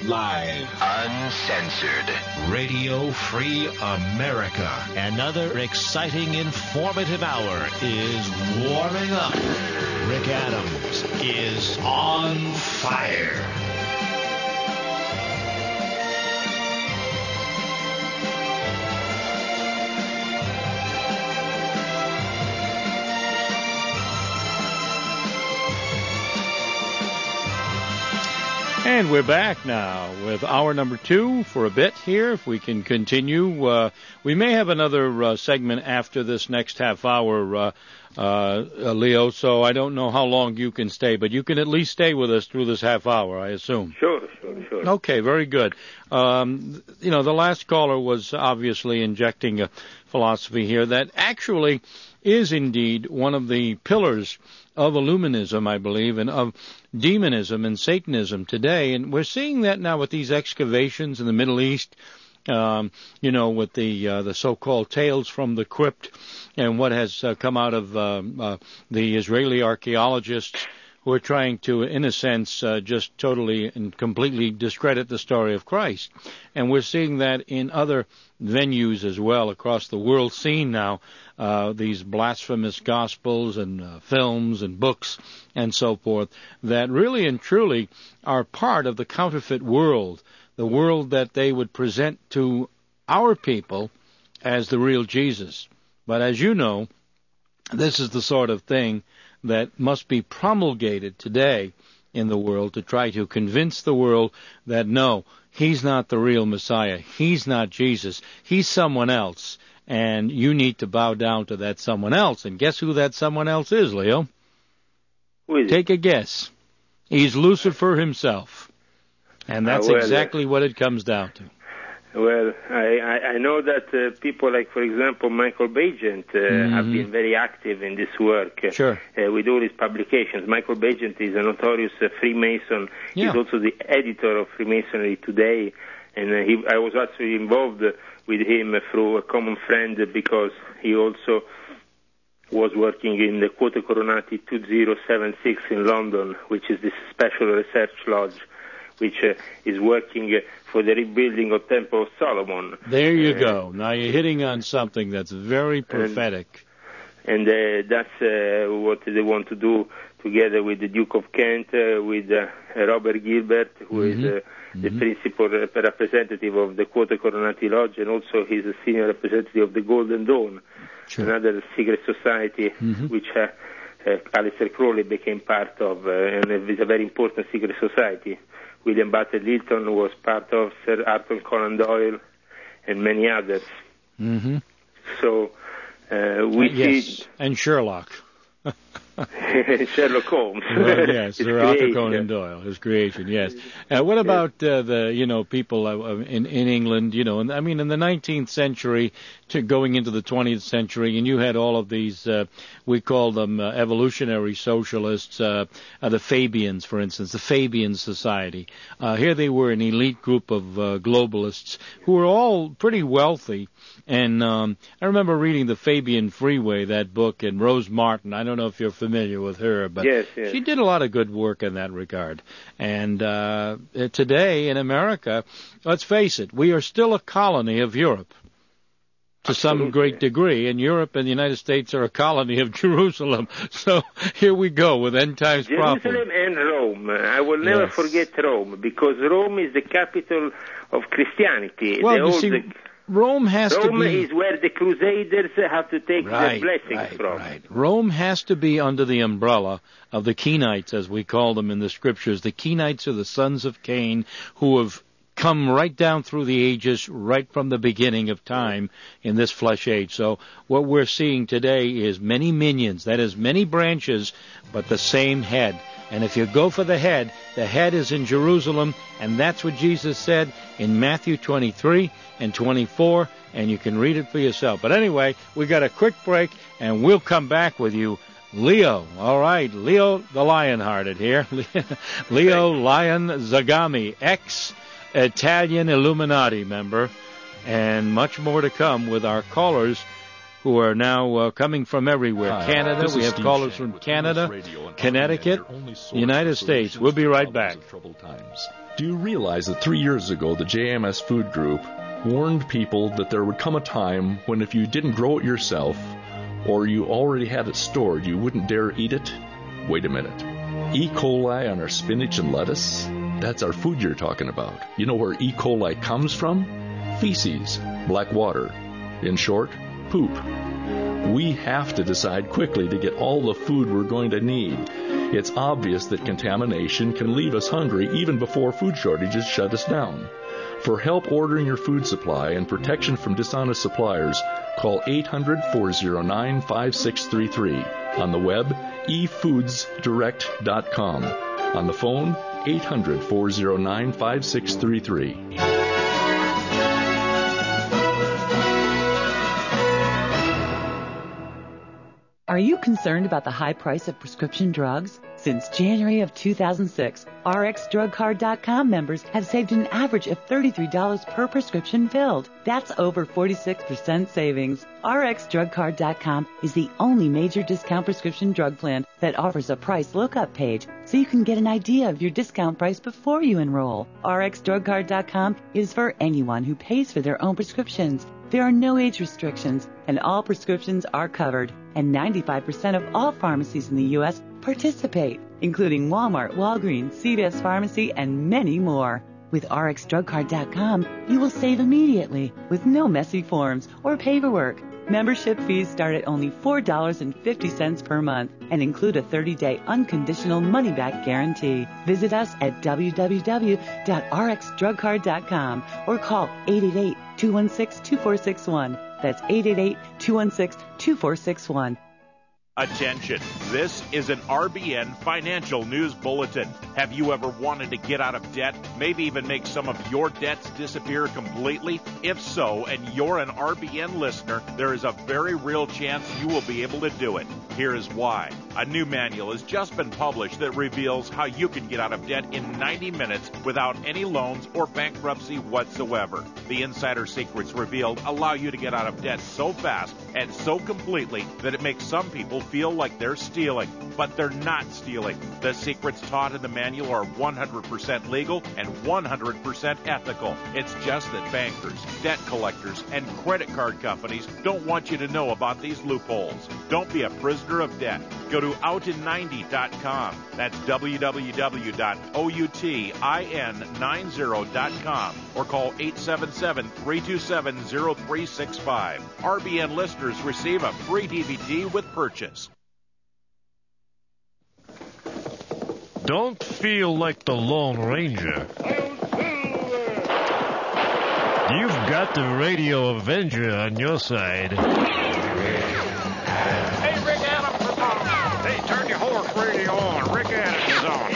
Live. Uncensored. Radio Free America. Another exciting, informative hour is warming up. Rick Adams is on fire. And we're back now with hour number 2 for a bit here. If we can continue, we may have another segment after this next half hour, Leo, so I don't know how long you can stay, but you can at least stay with us through this half hour, I assume. Sure. Okay, very good. The last caller was obviously injecting a philosophy here that actually is indeed one of the pillars of Illuminism, I believe, and of demonism and Satanism today. And we're seeing that now with these excavations in the Middle East, with the so-called tales from the crypt and what has come out of the Israeli archaeologists who are trying to, in a sense, just totally and completely discredit the story of Christ. And we're seeing that in other venues as well across the world scene now, these blasphemous gospels and films and books and so forth that really and truly are part of the counterfeit world, the world that they would present to our people as the real Jesus. But as you know, this is the sort of thing that must be promulgated today in the world to try to convince the world that no, he's not the real Messiah. He's not Jesus. He's someone else. And you need to bow down to that someone else. And guess who that someone else is, Leo? Who is it? Take a guess. He's Lucifer himself. And that's exactly what it comes down to. Well, I know that people like, for example, Michael Bagent have been very active in this work with all his publications. Michael Bagent is a notorious Freemason. Yeah. He's also the editor of Freemasonry Today. And I was actually involved with him through a common friend because he also was working in the Quote Coronati 2076 in London, which is this special research lodge which is working for the rebuilding of Temple of Solomon. There you go. Now you're hitting on something that's very prophetic. And that's what they want to do together with the Duke of Kent, with Robert Gilbert, who is the principal representative of the Quote Coronati Lodge, and also he's a senior representative of the Golden Dawn, another secret society which Aleister Crowley became part of, and it's a very important secret society. William Butler Lytton was part of, Sir Arthur Conan Doyle, and many others. So we see... And Sherlock. Sherlock Holmes. Well, yes, Sir Arthur Conan Doyle, his creation, yes. What about people in England, and I mean in the 19th century to going into the 20th century, and you had all of these, we call them evolutionary socialists, the Fabians, for instance, the Fabian Society. Here they were an elite group of globalists who were all pretty wealthy. And I remember reading The Fabian Freeway, that book, and Rose Martin. I don't know if you're familiar with her, but yes. She did a lot of good work in that regard. And today in America, let's face it, we are still a colony of Europe to some great degree, and Europe and the United States are a colony of Jerusalem. So here we go with end times problems. Jerusalem and Rome. I will never forget Rome, because Rome is the capital of Christianity. Well, Rome is where the Crusaders have to take their blessings from. Right. Rome has to be under the umbrella of the Kenites, as we call them in the Scriptures. The Kenites are the sons of Cain, who have come right down through the ages, right from the beginning of time in this flesh age. So what we're seeing today is many minions, that is, many branches, but the same head. And if you go for the head is in Jerusalem, and that's what Jesus said in Matthew 23 and 24, and you can read it for yourself. But anyway, we got a quick break, and we'll come back with you. Leo, all right, Leo the Lion-Hearted here. Leo Lion Zagami, ex-Italian Illuminati member, and much more to come with our callers who are now coming from everywhere. Hi, Canada, we have callers from Canada, Connecticut, the United States. We'll be right back. Do you realize that 3 years ago, the JMS Food Group warned people that there would come a time when if you didn't grow it yourself or you already had it stored, you wouldn't dare eat it? Wait a minute. E. coli on our spinach and lettuce? That's our food you're talking about. You know where E. coli comes from? Feces, black water. In short, poop. We have to decide quickly to get all the food we're going to need. It's obvious that contamination can leave us hungry even before food shortages shut us down. For help ordering your food supply and protection from dishonest suppliers, call 800-409-5633. On the web, efoodsdirect.com. On the phone, 800-409-5633. Are you concerned about the high price of prescription drugs? Since January of 2006, RxDrugCard.com members have saved an average of $33 per prescription filled. That's over 46% savings. RxDrugCard.com is the only major discount prescription drug plan that offers a price lookup page, so you can get an idea of your discount price before you enroll. RxDrugCard.com is for anyone who pays for their own prescriptions. There are no age restrictions, and all prescriptions are covered, and 95% of all pharmacies in the U.S. participate, including Walmart, Walgreens, CVS Pharmacy, and many more. With RxDrugCard.com, you will save immediately with no messy forms or paperwork. Membership fees start at only $4.50 per month and include a 30-day unconditional money-back guarantee. Visit us at www.rxdrugcard.com or call 888-216-2461. That's 888-216-2461. Attention, this is an RBN Financial News Bulletin. Have you ever wanted to get out of debt, maybe even make some of your debts disappear completely? If so, and you're an RBN listener, there is a very real chance you will be able to do it. Here is why. A new manual has just been published that reveals how you can get out of debt in 90 minutes without any loans or bankruptcy whatsoever. The insider secrets revealed allow you to get out of debt so fast and so completely that it makes some people feel like they're stealing, but they're not stealing. The secrets taught in the manual are 100% legal and 100% ethical. It's just that bankers, debt collectors, and credit card companies don't want you to know about these loopholes. Don't be a prisoner of debt. Go to outin90.com. That's www.outin90.com or call 877-327-0365. RBN listeners receive a free DVD with purchase. Don't feel like the Lone Ranger. You've got the Radio Avenger on your side. Hey, Rick Adams is on. Hey, turn your horse radio on. Rick Adams is on.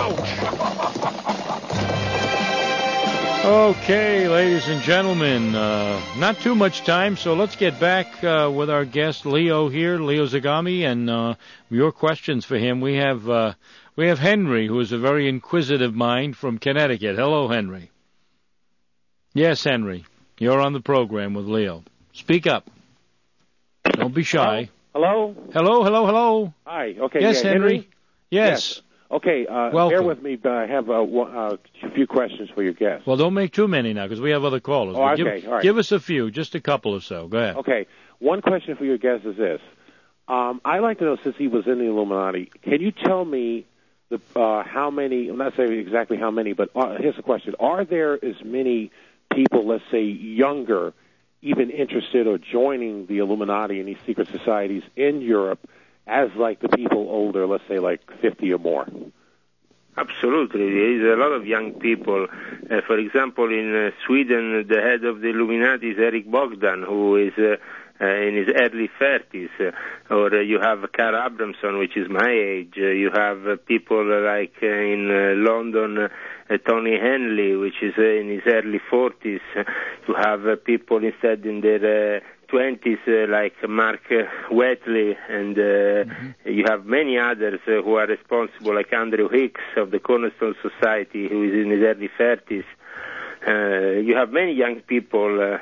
Okay, ladies and gentlemen, not too much time, so let's get back with our guest Leo here, Leo Zagami, and your questions for him. We have Henry, who is a very inquisitive mind from Connecticut. Hello, Henry. Yes, Henry, you're on the program with Leo. Speak up. Don't be shy. Hello? Hello. Hi. Okay. Yes, yeah, Henry. Yes. Okay. Bear with me. I have a few questions for your guest. Well, don't make too many now, because we have other callers. Oh, okay. All right. Give us a few, just a couple or so. Go ahead. Okay. One question for your guest is this. I'd like to know, since he was in the Illuminati, can you tell me how many, I'm not saying exactly how many, but here's the question. Are there as many people, let's say younger, even interested or joining the Illuminati and these secret societies in Europe as like the people older, let's say like 50 or more? Absolutely. There is a lot of young people. For example, in Sweden, the head of the Illuminati is Eric Bogdan, who is in his early 30s. Or you have Carl Abramson, which is my age. You have people like in London, Tony Henley, which is in his early 40s. You have people instead in their 20s like Mark Wheatley, and you have many others who are responsible, like Andrew Hicks of the Cornerstone Society, who is in his early 30s. You have many young people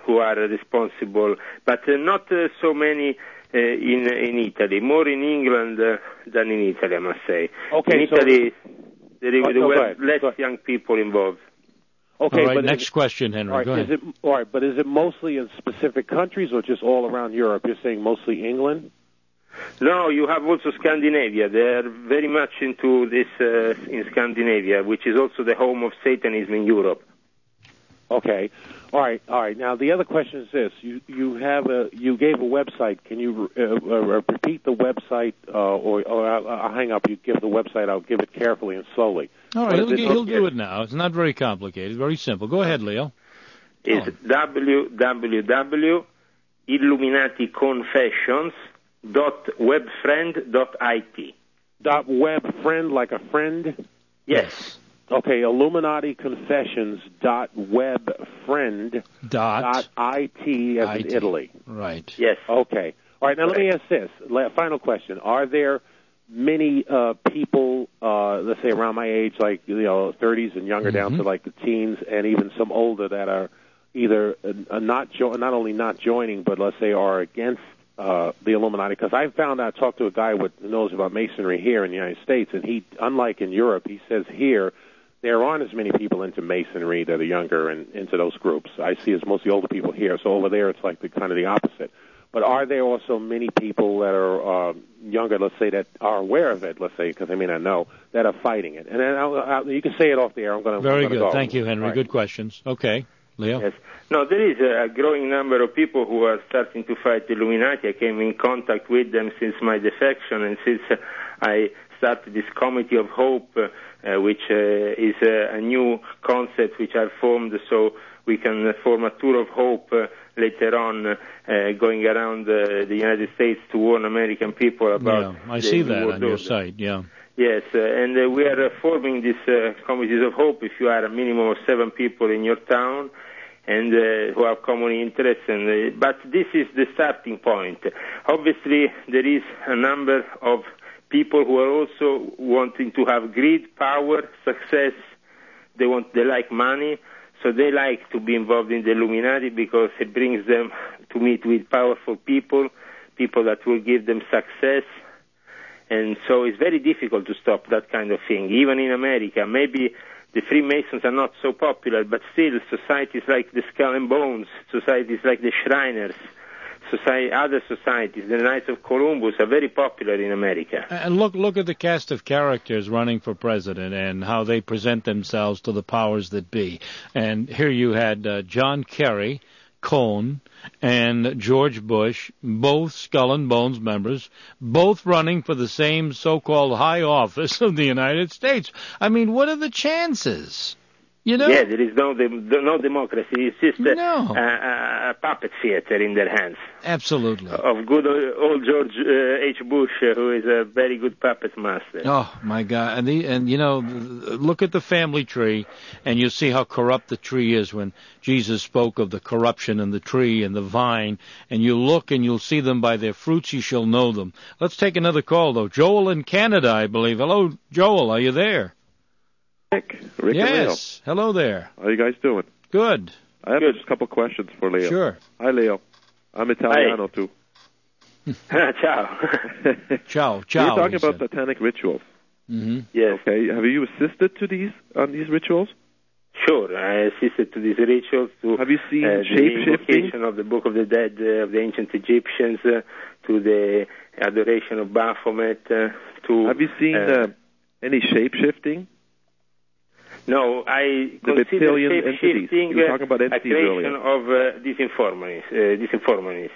who are responsible, but not so many in Italy. More in England than in Italy, I must say. Okay, in Italy, there were less young people involved. Okay, all right, but next question, Henry. All right, Go ahead. all right, but is it mostly in specific countries or just all around Europe? You're saying mostly England? No, you have also Scandinavia. They are very much into this in Scandinavia, which is also the home of Satanism in Europe. Okay, all right. Now the other question is this: you gave a website. Can you repeat the website, or I'll hang up. You give the website. I'll give it carefully and slowly. All right, he'll do it now. It's not very complicated. Very simple. Go ahead, Leo. It's www.illuminaticonfessions.webfriend.it. .webfriend, like a friend? Yes. Okay, IlluminatiConfessions.webfriend.it as in Italy. Right. Yes. Okay. All right, now let me ask this. Final question. Are there many people, let's say around my age, like 30s and younger, down to like the teens, and even some older that are either not only not joining, but let's say are against the Illuminati? Because I found out, talked to a guy who knows about Masonry here in the United States, and he, unlike in Europe, he says here there aren't as many people into Masonry that are younger and into those groups. I see it's mostly older people here. So over there, it's like kind of the opposite. But are there also many people that are younger, let's say, that are aware of it, let's say, because they may not know, that are fighting it? And then you can say it off the air. I'm going to Very good. Go. Thank you, Henry. Right. Good questions. Okay. Leo? Yes. No, there is a growing number of people who are starting to fight the Illuminati. I came in contact with them since my defection, and since I started this Committee of Hope, which is a new concept which I've formed so we can form a tour of hope later on, going around the United States to warn American people about. Yeah, I see that on your site. Yeah. Yes, and we are forming these committees of hope. If you are a minimum of 7 people in your town, and who have common interests, but this is the starting point. Obviously, there is a number of people who are also wanting to have greed, power, success. They like money. So they like to be involved in the Illuminati because it brings them to meet with powerful people that will give them success. And so it's very difficult to stop that kind of thing. Even in America, maybe the Freemasons are not so popular, but still societies like the Skull and Bones, societies like the Shriners, other societies, the Knights of Columbus, are very popular in America. And look at the cast of characters running for president and how they present themselves to the powers that be. And here you had John Kerry, Cohn, and George Bush, both Skull and Bones members, both running for the same so-called high office of the United States. I mean, what are the chances? Yeah, there is no democracy. It's just a puppet theater in their hands. Absolutely. Of good old George H. Bush, who is a very good puppet master. Oh, my God. And look at the family tree, and you see how corrupt the tree is when Jesus spoke of the corruption in the tree and the vine. And you look and you'll see them by their fruits you shall know them. Let's take another call, though. Joel in Canada, I believe. Hello, Joel. Are you there? Rick yes. And Leo. Hello there. How are you guys doing? Good. I have just a couple questions for Leo. Sure. Hi, Leo. I'm Italiano, too. Ciao. Ciao. You're talking about satanic rituals. Mm-hmm. Yes. Okay. Have you assisted to these rituals? Sure. I assisted to these rituals. Have you seen shape-shifting? The invocation of the Book of the Dead of the ancient Egyptians, to the adoration of Baphomet. Have you seen any shape-shifting? No, I consider shape-shifting a creation of disinformationists.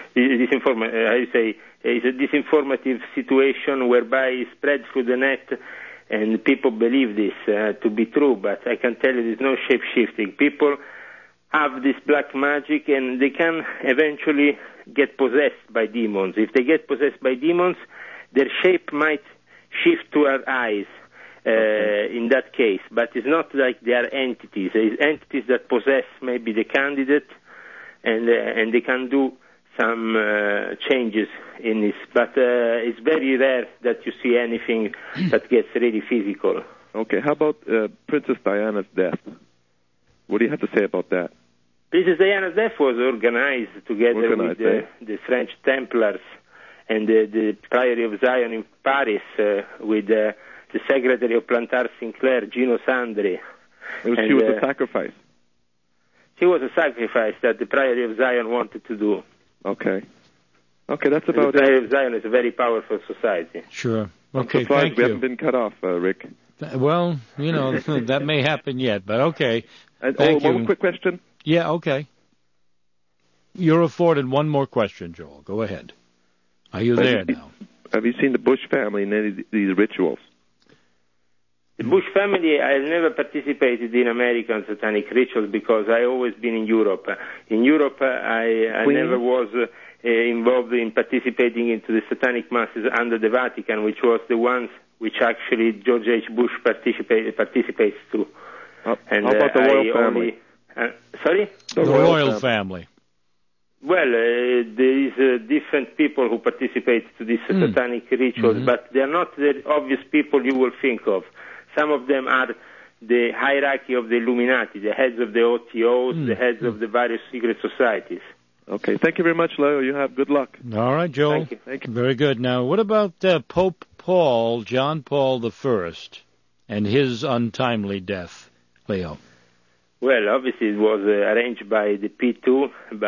It's a disinformative situation whereby it's spread through the net, and people believe this to be true, but I can tell you there's no shape-shifting. People have this black magic, and they can eventually get possessed by demons. If they get possessed by demons, their shape might shift to our eyes. In that case, but it's not like they are entities. It's entities that possess maybe the candidate, and they can do some changes in this. But it's very rare that you see anything that gets really physical. Okay, how about Princess Diana's death? What do you have to say about that? Princess Diana's death was organized together with the French Templars and the Priory of Zion in Paris with the Secretary of Plantard Sinclair, Gino Sandri. She was a sacrifice. She was a sacrifice that the Priory of Zion wanted to do. Okay, that's about it. The Priory of Zion is a very powerful society. Sure. Okay, I'm surprised we haven't been cut off, Rick. Well, that may happen yet, but okay. One quick question. Yeah, okay. You're afforded one more question, Joel. Go ahead. Are you there now? Have you seen the Bush family in any of these rituals? The Bush family, I never participated in American satanic rituals because I always been in Europe. In Europe, I never was involved in participating into the satanic masses under the Vatican, which was the ones which actually George H. Bush participates to. How about the royal family? Sorry? The royal family. Well, there is different people who participate to these satanic rituals, but they are not the obvious people you will think of. Some of them are the hierarchy of the Illuminati, the heads of the OTOs, the heads of the various secret societies. Okay, thank you very much, Leo. You have good luck. All right, Joel. Thank you. Very good. Now, what about Pope Paul, John Paul I, and his untimely death, Leo? Well, obviously it was arranged by the P2,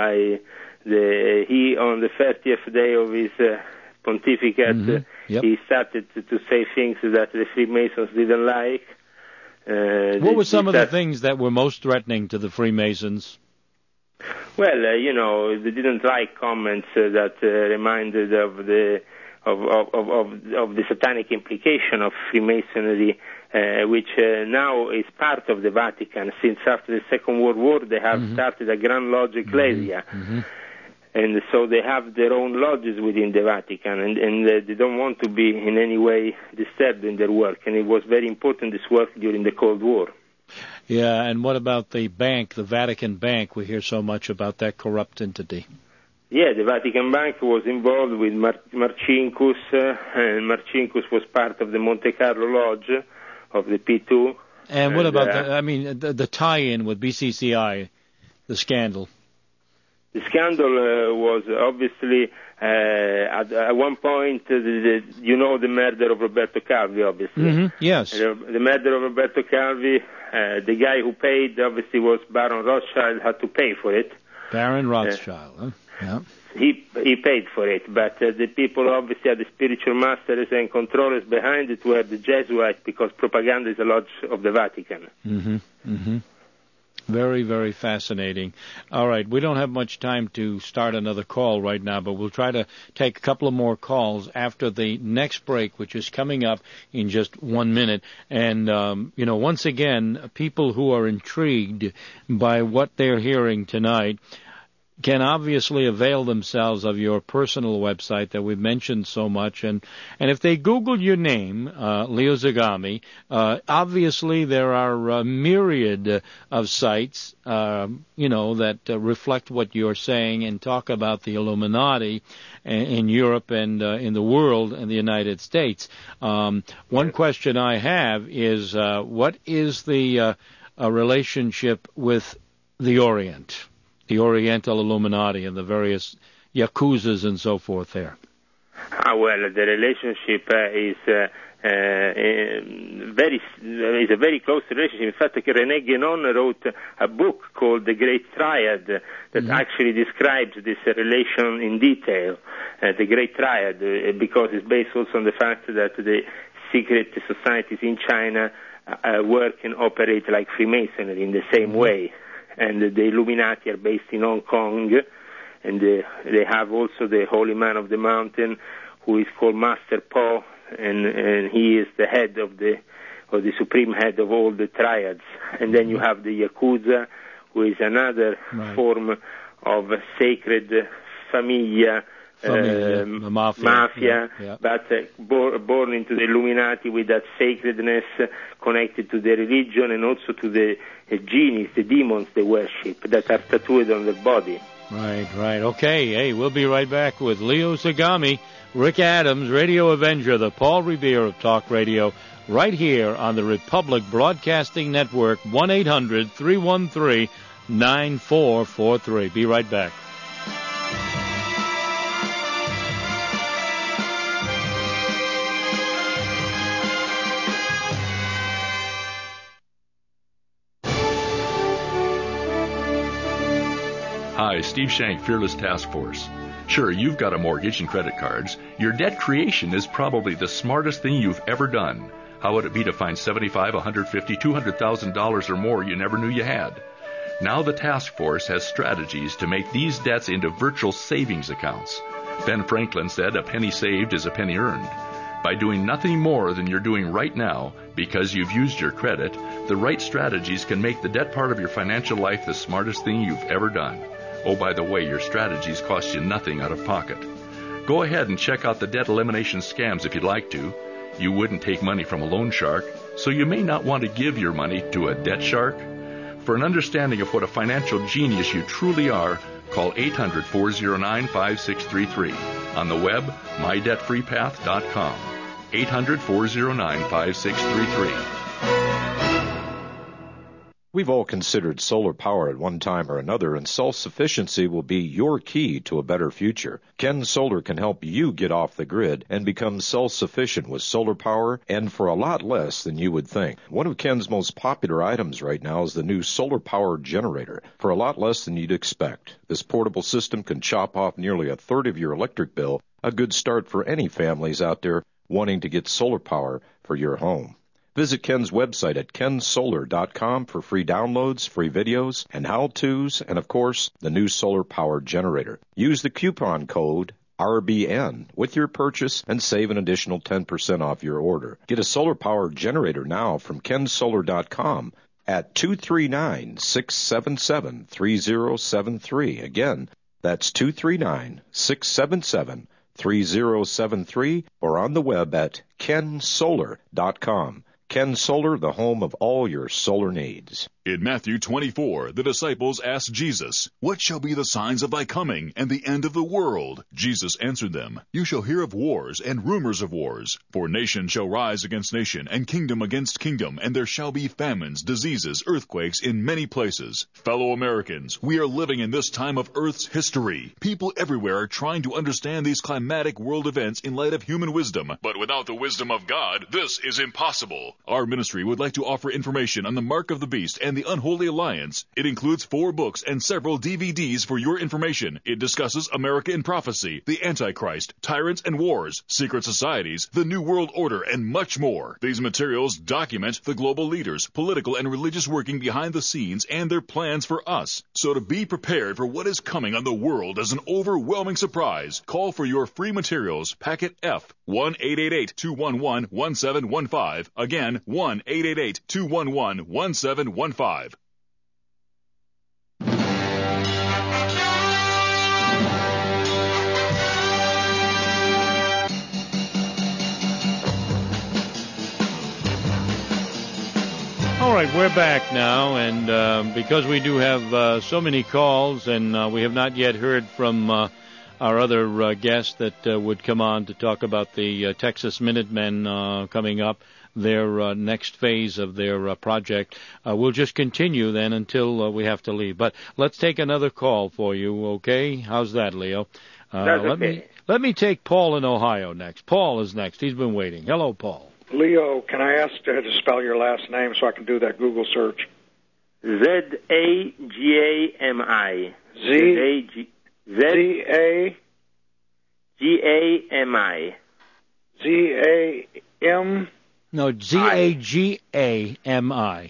he on the 30th day of his pontificate, he started to say things that the Freemasons didn't like. What were some of the things that were most threatening to the Freemasons? Well, they didn't like comments that reminded of the satanic implication of Freemasonry, which now is part of the Vatican. Since after the Second World War, they have started a Grand Lodge Ecclesia. And so they have their own lodges within the Vatican, and they don't want to be in any way disturbed in their work. And it was very important, this work, during the Cold War. Yeah, and what about the bank, the Vatican Bank? We hear so much about that corrupt entity. Yeah, the Vatican Bank was involved with Marcinkus, and Marcinkus was part of the Monte Carlo Lodge of the P2. And what about the tie-in with BCCI, the scandal? The scandal was obviously, at one point, the murder of Roberto Calvi, obviously. Yes. The murder of Roberto Calvi, the guy who paid, obviously, was Baron Rothschild, had to pay for it. Baron Rothschild, huh? Yeah. He paid for it, but the people obviously are the spiritual masters and controllers behind it were the Jesuits, because propaganda is a lodge of the Vatican. Very, very fascinating. All right, we don't have much time to start another call right now, but we'll try to take a couple of more calls after the next break, which is coming up in just 1 minute. And, once again, people who are intrigued by what they're hearing tonight can obviously avail themselves of your personal website that we've mentioned so much. And if they Google your name, Leo Zagami, obviously there are a myriad of sites, that reflect what you're saying and talk about the Illuminati in Europe and in the world and the United States. One question I have is, what is the relationship with the Orient? The Oriental Illuminati and the various Yakuzas and so forth there? Well, the relationship is a very close relationship. In fact, René Guénon wrote a book called The Great Triad that actually describes this relation in detail. The Great Triad, because it's based also on the fact that the secret societies in China work and operate like Freemasonry in the same way. And the Illuminati are based in Hong Kong, and they have also the Holy Man of the Mountain, who is called Master Po, and he is the head of the supreme head of all the triads. And then you have the Yakuza, who is another form of sacred familia, mafia, but born into the Illuminati with that sacredness connected to their religion and also to the genies, the demons they worship that are tattooed on their body. Right. Okay, hey, we'll be right back with Leo Zagami, Rick Adams, Radio Avenger, the Paul Revere of Talk Radio, right here on the Republic Broadcasting Network, 1-800-313 9443. Be right back. Hi, Steve Shank, Fearless Task Force. Sure, you've got a mortgage and credit cards. Your debt creation is probably the smartest thing you've ever done. How would it be to find $75,000, $150,000, $200,000 or more you never knew you had? Now the task force has strategies to make these debts into virtual savings accounts. Ben Franklin said, "A penny saved is a penny earned." By doing nothing more than you're doing right now, because you've used your credit, the right strategies can make the debt part of your financial life the smartest thing you've ever done. Oh, by the way, your strategies cost you nothing out of pocket. Go ahead and check out the debt elimination scams if you'd like to. You wouldn't take money from a loan shark, so you may not want to give your money to a debt shark. For an understanding of what a financial genius you truly are, call 800-409-5633. On the web, mydebtfreepath.com. 800-409-5633. We've all considered solar power at one time or another, and self-sufficiency will be your key to a better future. Ken Solar can help you get off the grid and become self-sufficient with solar power, and for a lot less than you would think. One of Ken's most popular items right now is the new solar power generator, for a lot less than you'd expect. This portable system can chop off nearly a third of your electric bill, a good start for any families out there wanting to get solar power for your home. Visit Ken's website at kensolar.com for free downloads, free videos, and how-tos, and of course, the new solar power generator. Use the coupon code RBN with your purchase and save an additional 10% off your order. Get a solar power generator now from kensolar.com at 239-677-3073. Again, that's 239-677-3073, or on the web at kensolar.com. Ken Solar, the home of all your solar needs. In Matthew 24, the disciples asked Jesus, "What shall be the signs of thy coming and the end of the world?" Jesus answered them, "You shall hear of wars and rumors of wars. For nation shall rise against nation, and kingdom against kingdom, and there shall be famines, diseases, earthquakes in many places." Fellow Americans, we are living in this time of Earth's history. People everywhere are trying to understand these climatic world events in light of human wisdom. But without the wisdom of God, this is impossible. Our ministry would like to offer information on the Mark of the Beast and the Unholy Alliance. It includes 4 books and several DVDs for your information. It discusses America in prophecy, the Antichrist, tyrants and wars, secret societies, the New World Order, and much more. These materials document the global leaders, political and religious working behind the scenes, and their plans for us. So to be prepared for what is coming on the world as an overwhelming surprise, call for your free materials, packet F, 1-888-211-1715. Again, 1-888-211-1715. All right, we're back now, and because we do have so many calls, and we have not yet heard from our other guests that would come on to talk about the Texas Minutemen coming up, their next phase of their project. We'll just continue then until we have to leave. But let's take another call for you, okay? How's that, Leo? That's okay. Let me take Paul in Ohio next. Paul is next. He's been waiting. Hello, Paul. Leo, can I ask to spell your last name so I can do that Google search? Z-A-G-A-M-I. Z-A-G-A-M-I. Z-A-M... No, Z-A-G-A-M-I.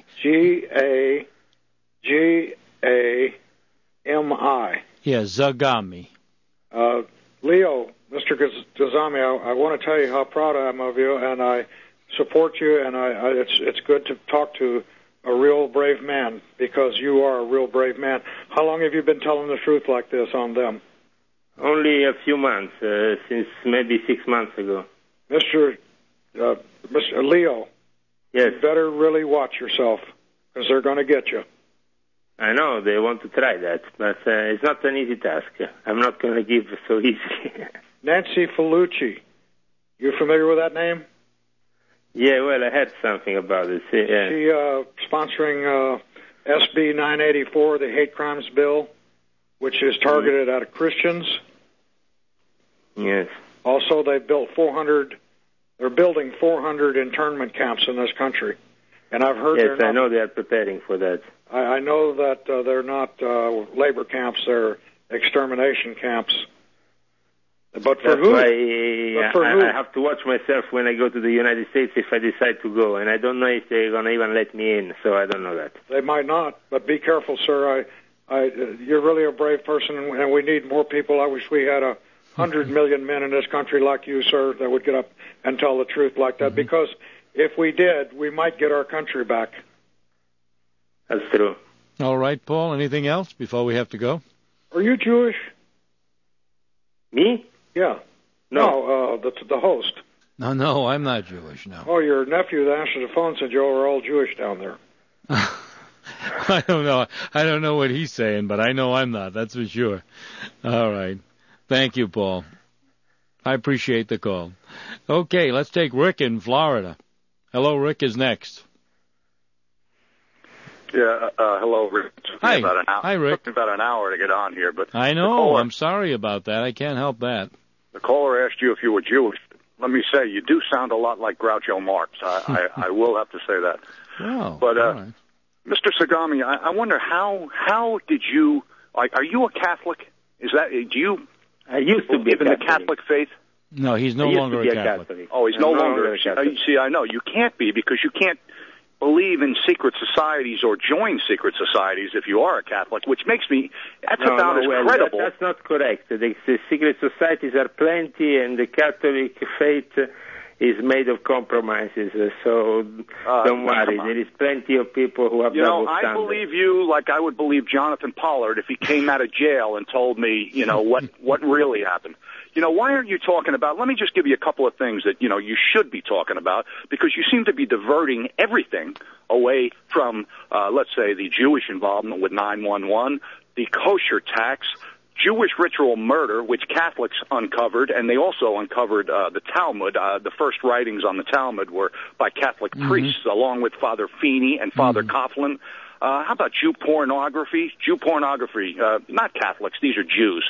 G-A-G-A-M-I. Yeah, Zagami. Leo, Mr. Gazami, I want to tell you how proud I am of you, and I support you, and it's good to talk to a real brave man, because you are a real brave man. How long have you been telling the truth like this on them? Only a few months, since maybe 6 months ago. Mr. Leo, yes. You better really watch yourself, because they're going to get you. I know, they want to try that, but it's not an easy task. I'm not going to give so easy. Nancy Felucci, you familiar with that name? Yeah, well, I heard something about it. Yeah. She sponsoring SB 984, the hate crimes bill, which is targeted at Christians. Yes. Also, they're building 400 internment camps in this country. And I've heard yes, I know they are preparing for that. I know that they're not labor camps, they're extermination camps. But for who? I have to watch myself when I go to the United States if I decide to go, and I don't know if they're going to even let me in, so I don't know that. They might not, but be careful, sir. You're really a brave person, and we need more people. I wish we had 100 million men in this country like you, sir, that would get up and tell the truth like that, because if we did, we might get our country back. That's true. All right, Paul, anything else before we have to go? Are you Jewish? Me? Yeah. No, the host. No, I'm not Jewish, no. Oh, your nephew that answered the phone said you were all Jewish down there. I don't know. I don't know what he's saying, but I know I'm not, that's for sure. All right. Thank you, Paul. I appreciate the call. Okay, let's take Rick in Florida. Hello, Rick is next. Yeah, hello, Rick. Hi. Hi, Rick. It took me about an hour to get on here, but I know. I'm sorry about that. I can't help that. The caller asked you if you were Jewish. Let me say, you do sound a lot like Groucho Marx. I will have to say that. Oh, but right. Mr. Sagami, I wonder how did you? Are you a Catholic? Is that do you? I used to be in the Catholic faith. No, he's no longer a Catholic. Oh, he's no longer a Catholic. See, I know you can't be because you can't believe in secret societies or join secret societies if you are a Catholic, which makes me as credible. That's not correct. The secret societies are plenty, and the Catholic faith is made of compromises. So don't worry. There is plenty of people who have double standards. I believe you like I would believe Jonathan Pollard if he came out of jail and told me, what really happened. Why aren't you talking about, let me just give you a couple of things that, you should be talking about, because you seem to be diverting everything away from, let's say, the Jewish involvement with 911, the kosher tax, Jewish ritual murder, which Catholics uncovered, and they also uncovered the Talmud. The first writings on the Talmud were by Catholic priests, along with Father Feeney and Father Coughlin. How about Jew pornography? Jew pornography, not Catholics, these are Jews.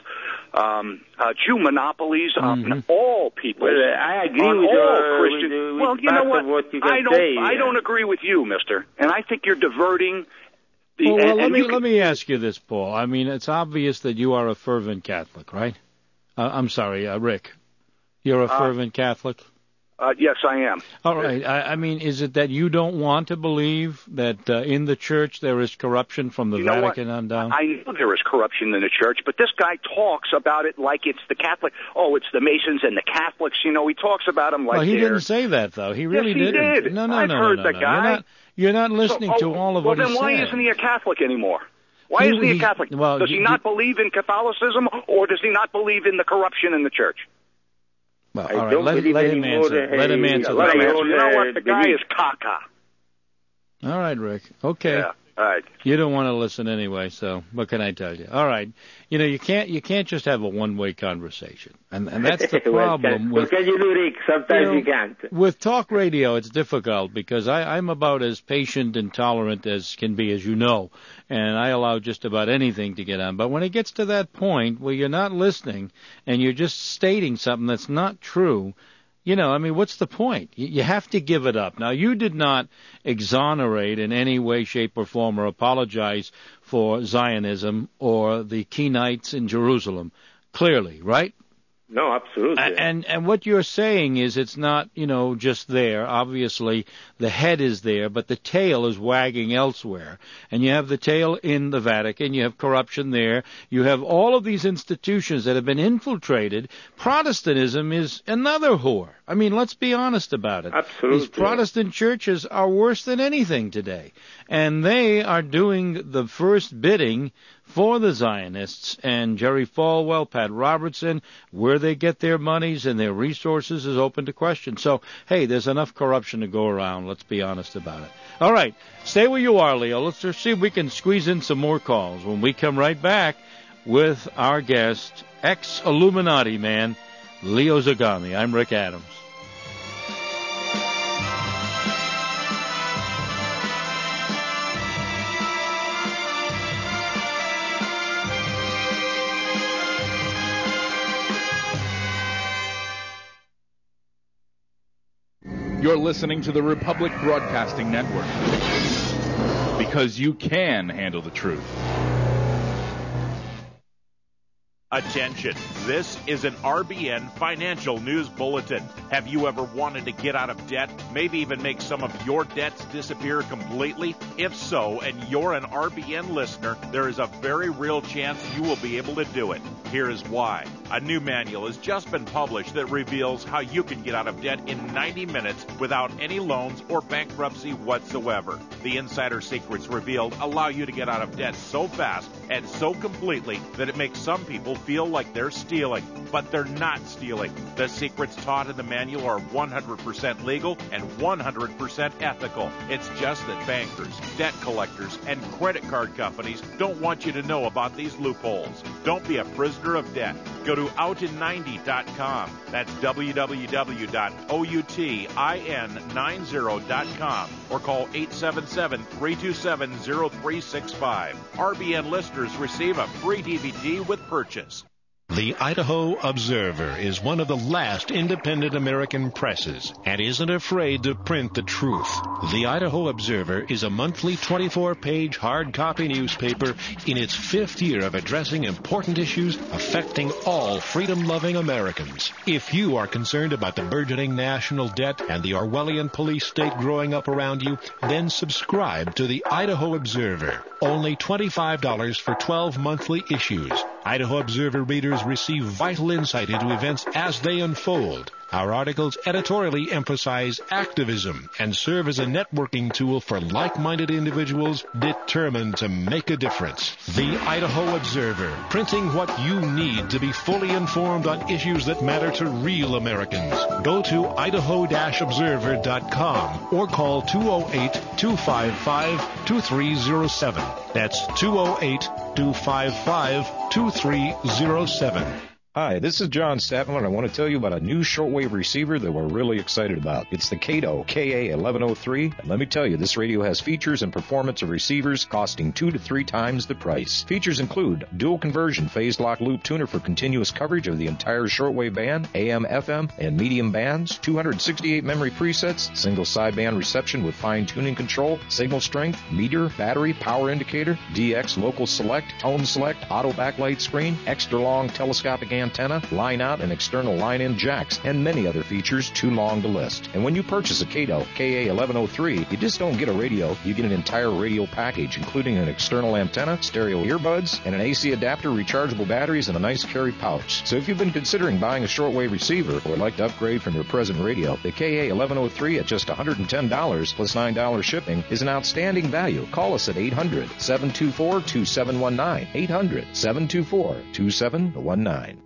Jew monopolies on all people. Well, I agree with all Christians. Well, you know what? I don't agree with you, mister. And I think you're diverting. Let me ask you this, Paul. I mean, it's obvious that you are a fervent Catholic, right? I'm sorry, Rick. You're a fervent Catholic? Yes, I am. All right. I mean, is it that you don't want to believe that in the church there is corruption from the Vatican on down? I know there is corruption in the church, but this guy talks about it like it's the Catholic. Oh, it's the Masons and the Catholics. He talks about them like he didn't say that, though. He really yes, he didn't. did. No, I've heard the guy. You're not listening to all of what he said. Well, then why isn't he a Catholic anymore? Why isn't he a Catholic? Does he not believe in Catholicism, or does he not believe in the corruption in the church? Well, all right, let him answer. Let him answer. You know what? The guy is caca. All right, Rick. Okay. Yeah. All right. You don't want to listen anyway, so what can I tell you? All right. You can't just have a one-way conversation, and that's the problem. What can you do, Rick? Sometimes you can't. With talk radio, it's difficult because I'm about as patient and tolerant as can be, as you know, and I allow just about anything to get on. But when it gets to that point where you're not listening and you're just stating something that's not true, what's the point? You have to give it up. Now, you did not exonerate in any way, shape, or form or apologize for Zionism or the Kenites in Jerusalem, clearly, right? No, absolutely. And what you're saying is it's not, just there. Obviously, the head is there, but the tail is wagging elsewhere. And you have the tail in the Vatican. You have corruption there. You have all of these institutions that have been infiltrated. Protestantism is another whore. I mean, let's be honest about it. Absolutely. These Protestant churches are worse than anything today. And they are doing the first bidding for the Zionists, and Jerry Falwell, Pat Robertson, where they get their monies and their resources is open to question. So, hey, there's enough corruption to go around. Let's be honest about it. All right, stay where you are, Leo. Let's just see if we can squeeze in some more calls when we come right back with our guest, ex-Illuminati man, Leo Zagami. I'm Rick Adams. You're listening to the Republic Broadcasting Network. Because you can handle the truth. Attention, this is an RBN financial news bulletin. Have you ever wanted to get out of debt, maybe even make some of your debts disappear completely? If so, and you're an RBN listener, there is a very real chance you will be able to do it. Here is why. A new manual has just been published that reveals how you can get out of debt in 90 minutes without any loans or bankruptcy whatsoever. The insider secrets revealed allow you to get out of debt so fast and so completely that it makes some people feel like they're stealing, but they're not stealing. The secrets taught in the manual are 100% legal and 100% ethical. It's just that bankers, debt collectors, and credit card companies don't want you to know about these loopholes. Don't be a prisoner of debt. Go to outin90.com. That's www.outin90.com or call 877-327-0365. RBN listeners receive a free DVD with purchase. The Idaho Observer is one of the last independent American presses and isn't afraid to print the truth. The Idaho Observer is a monthly 24-page hard copy newspaper in its 5th year of addressing important issues affecting all freedom-loving Americans. If you are concerned about the burgeoning national debt and the Orwellian police state growing up around you, then subscribe to the Idaho Observer. Only $25 for 12 monthly issues. Idaho Observer readers receive vital insight into events as they unfold. Our articles editorially emphasize activism and serve as a networking tool for like-minded individuals determined to make a difference. The Idaho Observer, printing what you need to be fully informed on issues that matter to real Americans. Go to idaho-observer.com or call 208-255-2307. That's 208-255-2307. Hi, this is John Statman, and I want to tell you about a new shortwave receiver that we're really excited about. It's the Kato KA1103, and let me tell you, this radio has features and performance of receivers costing 2 to 3 times the price. Features include dual conversion phase lock loop tuner for continuous coverage of the entire shortwave band, AM, FM, and medium bands, 268 memory presets, single sideband reception with fine-tuning control, signal strength, meter, battery, power indicator, DX local select, tone select, auto backlight screen, extra long telescopic antenna, line out and external line in jacks, and many other features too long to list. And when you purchase a Kato KA1103, you just don't get a radio, you get an entire radio package, including an external antenna, stereo earbuds, and an AC adapter, rechargeable batteries, and a nice carry pouch. So if you've been considering buying a shortwave receiver or would like to upgrade from your present radio, the KA1103 at just $110 plus $9 shipping is an outstanding value. Call us at 800-724-2719. 800-724-2719.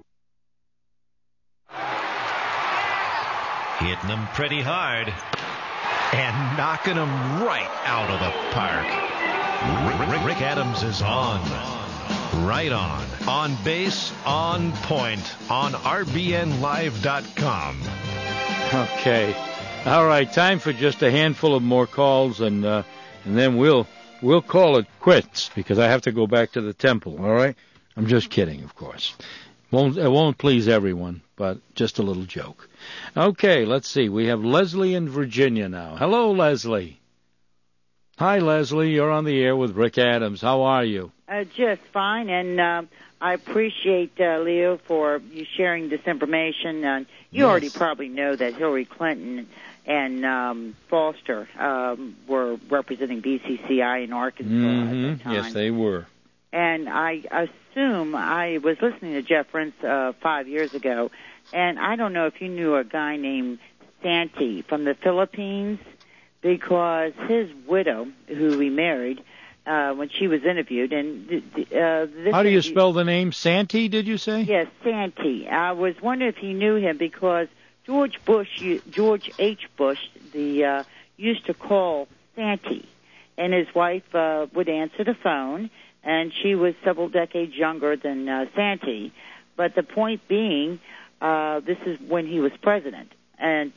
Hitting them pretty hard and knocking them right out of the park. Rick Adams is on. Right on base, on point, on RBNLive.com. Okay. All right, time for just a handful of more calls, and then we'll call it quits because I have to go back to the temple, all right? I'm just kidding, of course. It won't please everyone, but just a little joke. Okay, let's see. We have Leslie in Virginia now. Hello, Leslie. Hi, Leslie. You're on the air with Rick Adams. How are you? Just fine, and I appreciate, Leo, for you sharing this information. You already probably know that Hillary Clinton and Foster were representing BCCI in Arkansas at the time. Yes, they were. And I assume I was listening to Jeff Rense 5 years ago, and I don't know if you knew a guy named Santi from the Philippines, because his widow, who he married, when she was interviewed, and how do you spell the name? Santi, did you say? Yes, Santi. I was wondering if you knew him because George H. Bush, used to call Santi, and his wife would answer the phone, and she was several decades younger than Santi. But the point being, this is when he was president, and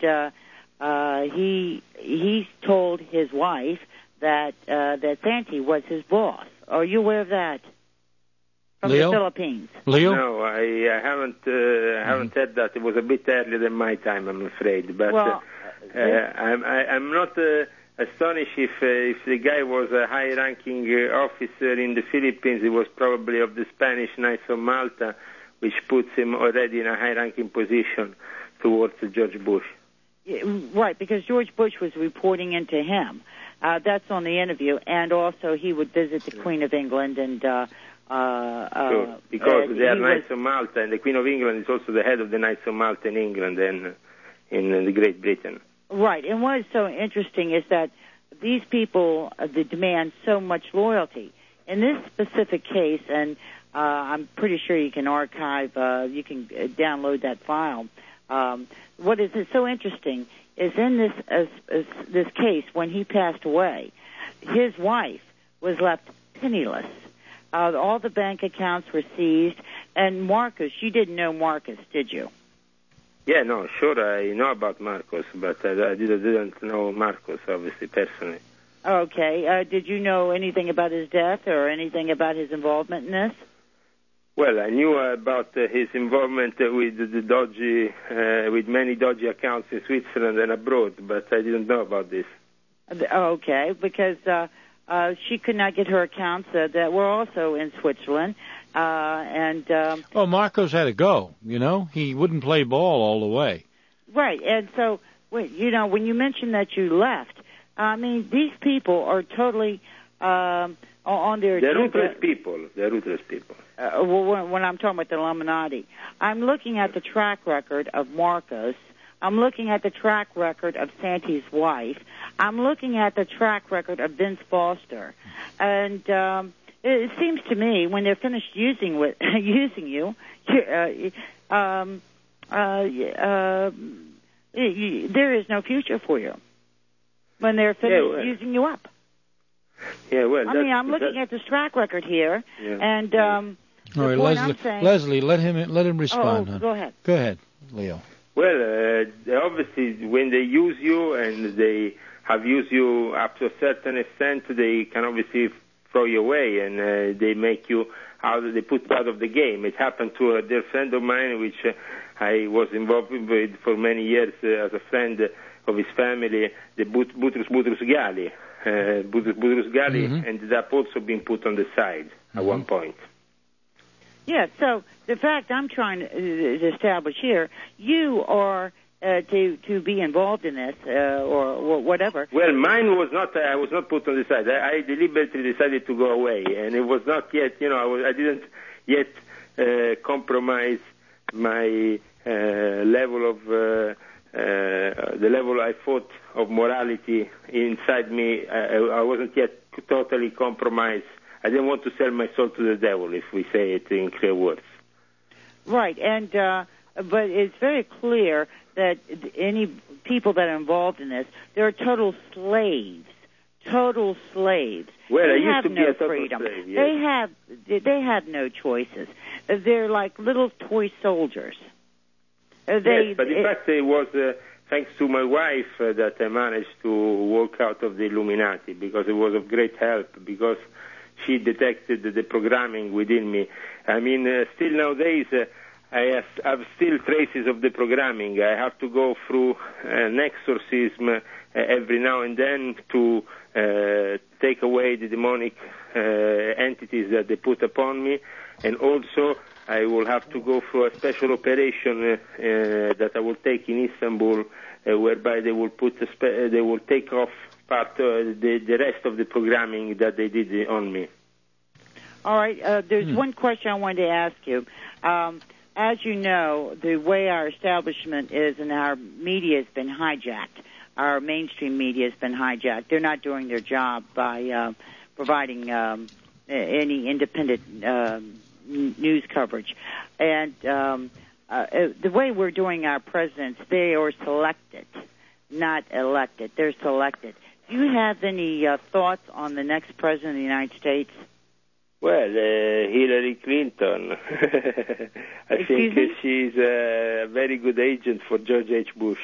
he told his wife that Santi was his boss. Are you aware of that? From Leo? The Philippines. Leo? No, I haven't heard that. It was a bit earlier than my time, I'm afraid. But well, I'm not astonished if the guy was a high-ranking officer in the Philippines. He was probably of the Spanish Knights of Malta, which puts him already in a high-ranking position towards George Bush. Right, because George Bush was reporting into him. That's on the interview, and also he would visit the Queen of England and. Sure, because they are Knights of Malta, and the Queen of England is also the head of the Knights of Malta in England and in the Great Britain. Right, and what is so interesting is that these people they demand so much loyalty. In this specific case, and I'm pretty sure you can archive, you can download that file. What is so interesting is in this case, when he passed away, his wife was left penniless. All the bank accounts were seized, and Marcos, you didn't know Marcos, did you? Yeah, no, sure, I know about Marcos, but I didn't know Marcos, obviously, personally. Okay. Did you know anything about his death or anything about his involvement in this? Well, I knew about his involvement with the dodgy, with many dodgy accounts in Switzerland and abroad, but I didn't know about this. Okay, because she could not get her accounts that were also in Switzerland, Well, Marcos had to go. He wouldn't play ball all the way. Right, and so when you mentioned that you left, I mean, these people are totally on their. They're ruthless people. When I'm talking about the Illuminati, I'm looking at the track record of Marcos. I'm looking at the track record of Santi's wife. I'm looking at the track record of Vince Foster. And it seems to me when they're finished using you, there is no future for you when they're finished using you up. Yeah, well, I'm looking at this track record here, and all right, Leslie, let him respond. Go ahead. Go ahead, Leo. Well, obviously, when they use you and they have used you up to a certain extent, they can obviously throw you away and they make you they put you out of the game. It happened to a dear friend of mine, which I was involved with for many years as a friend of his family, the Boutros Ghali. Boutros Ghali ended up also being put on the side at one point. Yeah, so the fact I'm trying to establish here, you are to be involved in this or whatever. Well, mine was not. I was not put on the side. I deliberately decided to go away, and it was not yet. I didn't yet compromise my level of the level I thought of morality inside me. I wasn't yet totally compromised. I didn't want to sell my soul to the devil, if we say it in clear words. Right, and but it's very clear that any people that are involved in this, they're total slaves. Total slaves. Well, they I used have to be no a total freedom. slave, yes. They have no choices. They're like little toy soldiers. Yes, but in fact, it was thanks to my wife that I managed to walk out of the Illuminati, because it was of great help, because she detected the programming within me. I mean, still nowadays, I have still traces of the programming. I have to go through an exorcism every now and then to take away the demonic entities that they put upon me, and also I will have to go through a special operation that I will take in Istanbul, whereby they will they will take off part the rest of the programming that they did on me. All right. There's one question I wanted to ask you. As you know, the way our establishment is and our media has been hijacked. Our mainstream media has been hijacked. They're not doing their job by providing any independent news coverage. And the way we're doing our presidents, they are selected, not elected. They're selected. Do you have any thoughts on the next president of the United States? Well, Hillary Clinton. I think she's a very good agent for George H. Bush.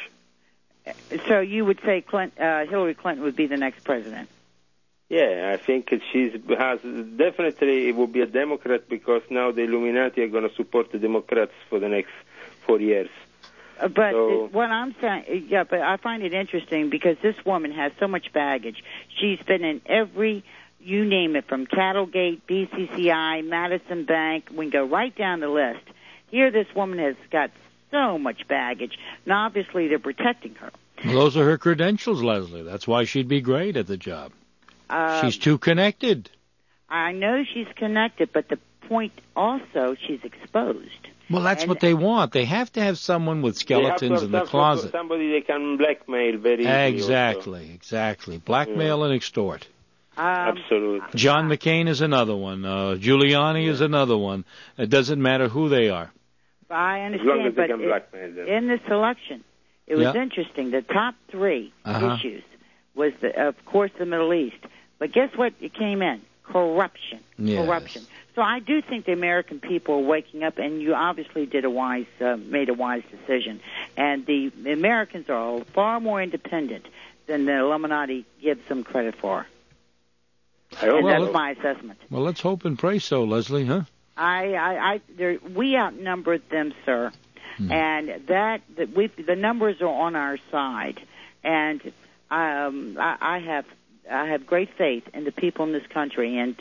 So you would say Hillary Clinton would be the next president? Yeah, I think definitely it will be a Democrat, because now the Illuminati are going to support the Democrats for the next 4 years. But what I'm saying, but I find it interesting because this woman has so much baggage. She's been in every, you name it, from Cattlegate, BCCI, Madison Bank. We can go right down the list. Here, this woman has got so much baggage, and obviously they're protecting her. Well, those are her credentials, Leslie. That's why she'd be great at the job. She's too connected. I know she's connected, but the point also, she's exposed. Well, that's what they want. They have to have someone with skeletons in the closet. Somebody they can blackmail very easily. Exactly. Blackmail and extort. Absolutely. John McCain is another one. Giuliani is another one. It doesn't matter who they are. I understand, but in this election, it was interesting. The top three issues was, of course, the Middle East. But guess what? It came in. Corruption. Yes. Corruption. So I do think the American people are waking up, and you obviously made a wise decision. And the Americans are far more independent than the Illuminati gives them credit for. And that's my assessment. Well, let's hope and pray so, Leslie, huh? We outnumbered them, sir, and the numbers are on our side, and I have great faith in the people in this country, and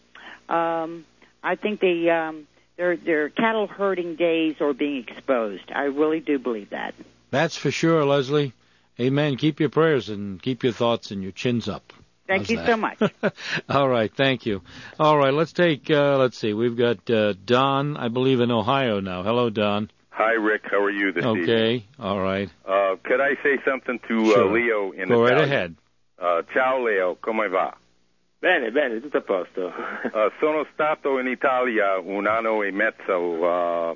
I think their cattle herding days are being exposed. I really do believe that. That's for sure, Leslie. Amen. Keep your prayers and keep your thoughts and your chins up. Thank you so much. All right, thank you. All right, let's take, let's see, we've got Don, I believe, in Ohio now. Hello, Don. Hi, Rick. How are you this evening? Okay, all right. Could I say something to Leo in Go Italian? right ahead. Ciao, Leo. Come va? Bene, tutto a posto. Sono stato in Italia un anno e mezzo,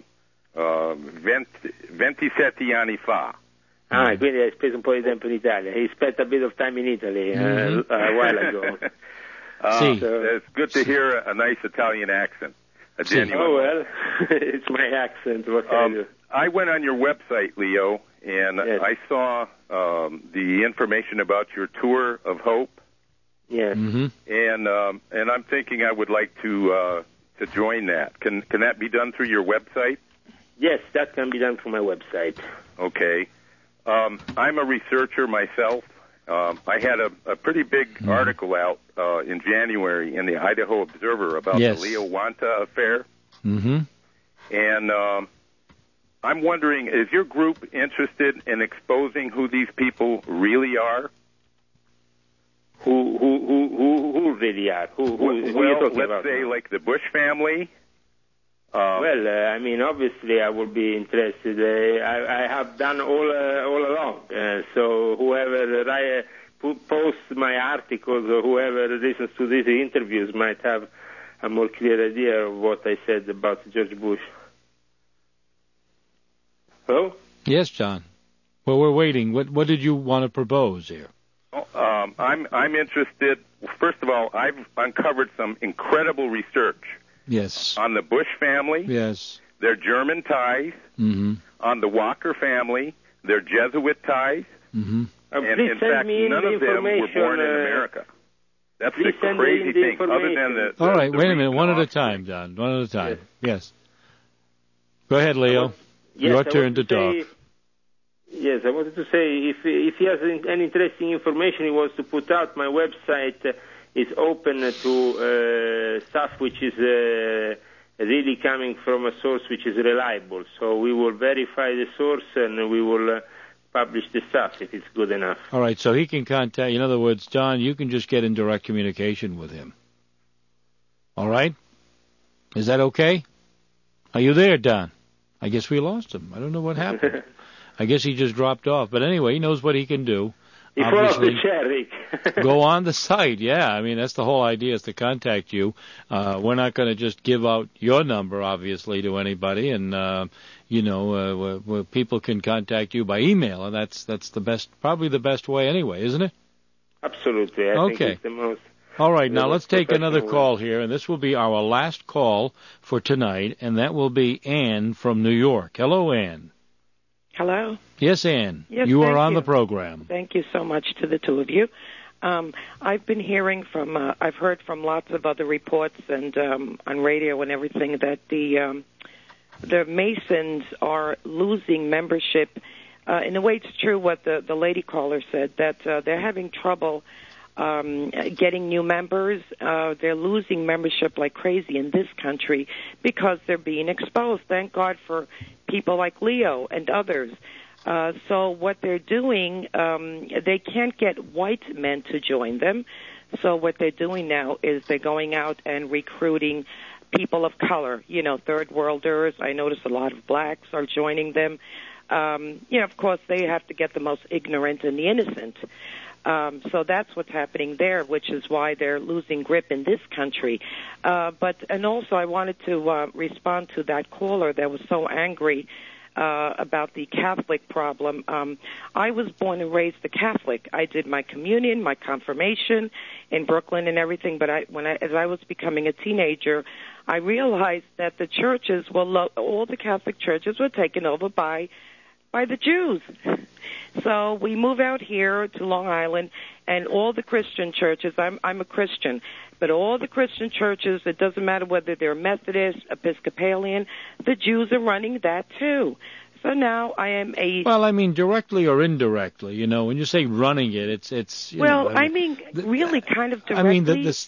27 anni fa. Quindi hai speso un po' di tempo in Italia. He spent a bit of time in Italy a while ago. It's good to hear a nice Italian accent. A genuine. Oh, well, it's my accent. What can I do? I went on your website, Leo, and I saw the information about your tour of hope. Yes. And I'm thinking I would like to join that. Can that be done through your website? Yes, that can be done through my website. Okay. I'm a researcher myself. I had a pretty big article out in January in the Idaho Observer about the Leo Wanta affair. And I'm wondering, is your group interested in exposing who these people really are? Who really are? Who are you talking about? Let's say like the Bush family. I mean, obviously, I would be interested. I have done all along. So whoever posts my articles or whoever listens to these interviews might have a more clear idea of what I said about George Bush. Hello? Yes, John. Well, we're waiting. What did you want to propose here? I'm interested. First of all, I've uncovered some incredible research. Yes. On the Bush family. Yes. Their German ties. On the Walker family. Their Jesuit ties. And in fact, none of them were born in America. That's the crazy thing. Other than the all right, wait a minute. One at a time, John. One at a time. Yes. Go ahead, Leo. Your turn to talk. Yes, I wanted to say if he has any interesting information he wants to put out, my website is open to stuff which is really coming from a source which is reliable. So we will verify the source and we will publish the stuff if it's good enough. All right, so he can contact, in other words, John, you can just get in direct communication with him. All right? Is that okay? Are you there, Don? I guess we lost him. I don't know what happened. I guess he just dropped off. But anyway, he knows what he can do. He fell off the chair, Rick. Go on the site, yeah. I mean, that's the whole idea, is to contact you. We're not going to just give out your number, obviously, to anybody. And, people can contact you by email. And that's the best, probably the best way anyway, isn't it? Absolutely. I think it's the most... All right, now let's take another call here, and this will be our last call for tonight, and that will be Ann from New York. Hello, Ann. Hello. Yes, Ann. Yes, you are on the program. Thank you so much to the two of you. I've been hearing from, I've heard from lots of other reports and on radio and everything that the Masons are losing membership in a way, it's true what the lady caller said, that they're having trouble getting new members. They're losing membership like crazy in this country because they're being exposed. Thank God for people like Leo and others. So what they're doing, they can't get white men to join them. So what they're doing now is they're going out and recruiting people of color, third worlders. I notice a lot of blacks are joining them. Of course, they have to get the most ignorant and the innocent. So that's what's happening there, which is why they're losing grip in this country. And also I wanted to respond to that caller that was so angry about the Catholic problem. I was born and raised a Catholic. I did my communion, my confirmation in Brooklyn and everything, but as I was becoming a teenager, I realized that the churches all the Catholic churches were taken over by the Jews. So we move out here to Long Island, and all the Christian churches, I'm a Christian, but all the Christian churches, it doesn't matter whether they're Methodist, Episcopalian, the Jews are running that too. So now I am a... Well, I mean, directly or indirectly, when you say running it, it's really kind of directly. I mean,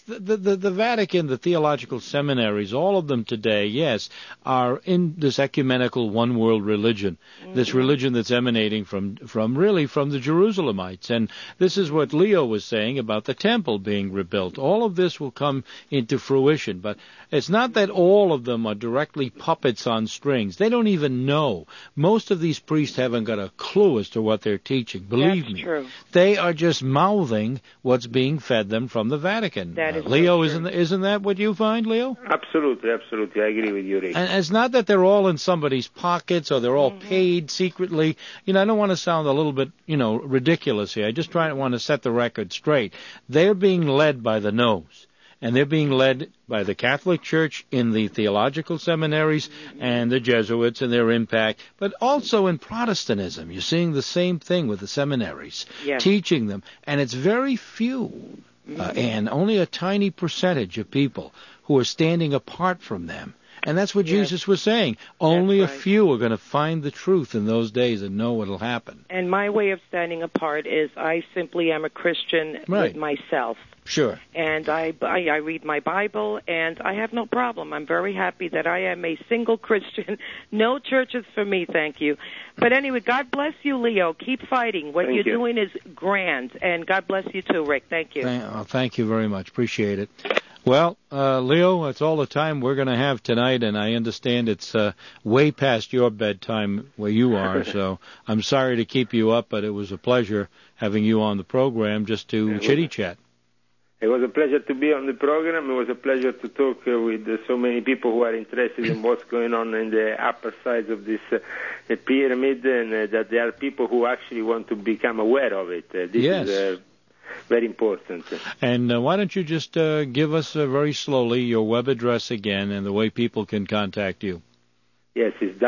the Vatican, the theological seminaries, all of them today, yes, are in this ecumenical one world religion, this religion that's emanating from the Jerusalemites. And this is what Leo was saying about the temple being rebuilt. All of this will come into fruition, but it's not that all of them are directly puppets on strings. They don't even know. Most of these priests haven't got a clue as to what they're teaching. Believe me. True. They are just mouthing what's being fed them from the Vatican. That is Leo, isn't that what you find, Leo? Absolutely. I agree with you, Rick. And it's not that they're all in somebody's pockets or they're all paid secretly. I don't want to sound a little bit, ridiculous here. I just want to set the record straight. They're being led by the nose. And they're being led by the Catholic Church in the theological seminaries and the Jesuits and their impact, but also in Protestantism. You're seeing the same thing with the seminaries, teaching them. And it's very few, and only a tiny percentage of people who are standing apart from them. And that's what Jesus was saying. Only a few are going to find the truth in those days and know what will happen. And my way of standing apart is I simply am a Christian with myself. Sure. And I read my Bible, and I have no problem. I'm very happy that I am a single Christian. No churches for me, thank you. But anyway, God bless you, Leo. Keep fighting. What you're doing is grand. And God bless you too, Rick. Thank you. Thank you very much. Appreciate it. Well, Leo, that's all the time we're going to have tonight, and I understand it's way past your bedtime where you are, so I'm sorry to keep you up, but it was a pleasure having you on the program just to chitty-chat. It was a pleasure to be on the program. It was a pleasure to talk with so many people who are interested in what's going on in the upper sides of this pyramid, and that there are people who actually want to become aware of it. This is very important. And why don't you just give us very slowly your web address again and the way people can contact you? Yes, it's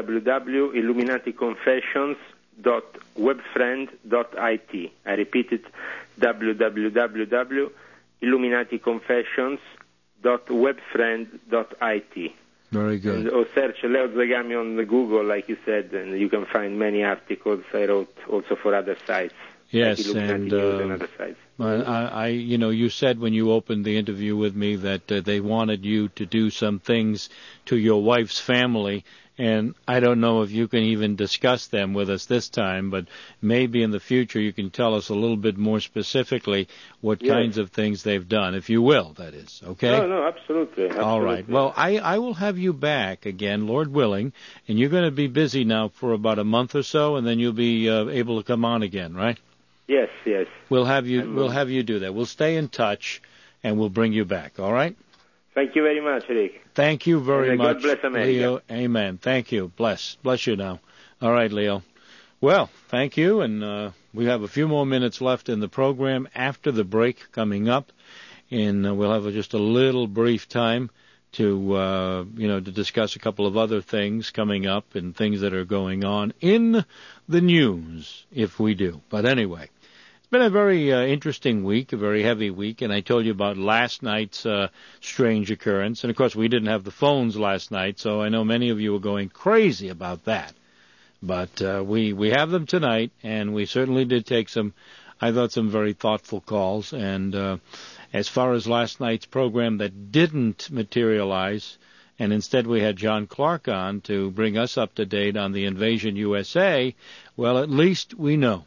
www.illuminaticonfessions.webfriend.it. I repeat it, www.illuminaticonfessions.webfriend.it. Very good. Or search Leo Zagami on the Google, like you said, and you can find many articles I wrote also for other sites. Yes, and you said when you opened the interview with me that they wanted you to do some things to your wife's family, and I don't know if you can even discuss them with us this time, but maybe in the future you can tell us a little bit more specifically what kinds of things they've done, if you will, that is, okay? No, absolutely. All right. Well, I will have you back again, Lord willing, and you're going to be busy now for about a month or so, and then you'll be able to come on again, right? Yes. We'll have you do that. We'll stay in touch, and we'll bring you back. All right. Thank you very much, Rick. Thank you very much, God bless America. Leo. Amen. Thank you. Bless you now. All right, Leo. Well, thank you, and we have a few more minutes left in the program after the break coming up, and we'll have just a little brief time to to discuss a couple of other things coming up and things that are going on in the news, if we do. But anyway, it's been a very interesting week, a very heavy week, and I told you about last night's strange occurrence. And, of course, we didn't have the phones last night, so I know many of you were going crazy about that. But we have them tonight, and we certainly did take some very thoughtful calls. And as far as last night's program that didn't materialize, and instead we had John Clark on to bring us up to date on the Invasion USA, well, at least we know